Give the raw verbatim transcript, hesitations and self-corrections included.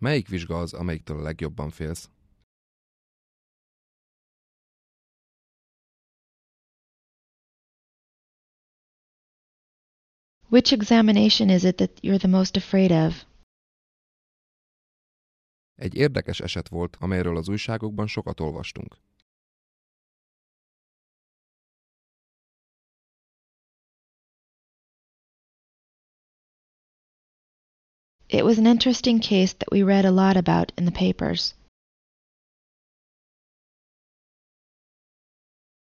Melyik vizsga az, amelyiktől a legjobban félsz? Which examination is it that you're the most afraid of? Egy érdekes eset volt, amelyről az újságokban sokat olvastunk. It was an interesting case that we read a lot about in the papers.